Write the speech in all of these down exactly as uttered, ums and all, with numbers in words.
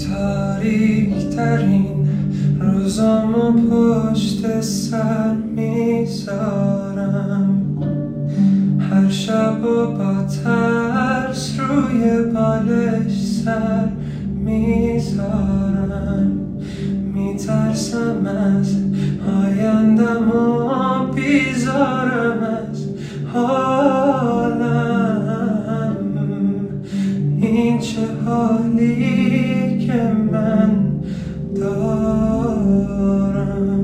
تاریک ترین روزامو پشت سر میذارم، هر شب و با ترس روی بالش سر میذارم. میترسم از آیندم و بیزارم از حالم. این چه حالی که من دارم.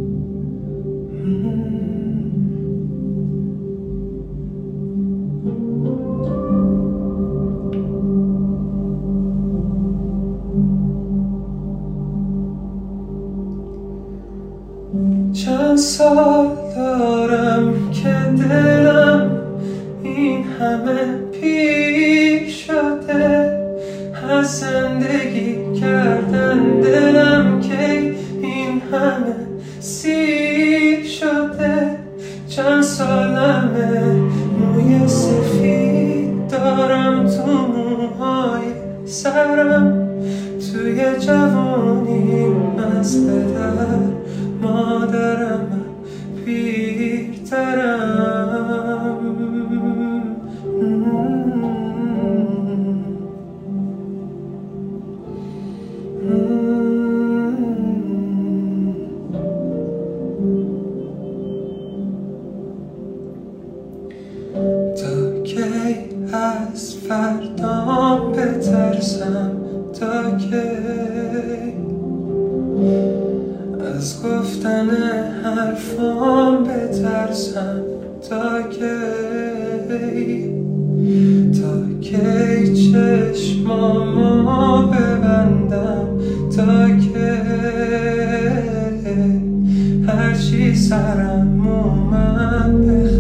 چند سال دارم که دلم این همه پیر شده، از زندگی کردن دلم که این همه سیر شده. چند سالمه موی سفید دارم تو موهای سرم، توی جوانیم از پدر مادرم پیرترم. تا کی از فردام بترسم؟ تا کی از گفتن حرفام بترسم؟ تا کی تا کی چشمامو ببندم؟ تا کی هرچی سرم اومد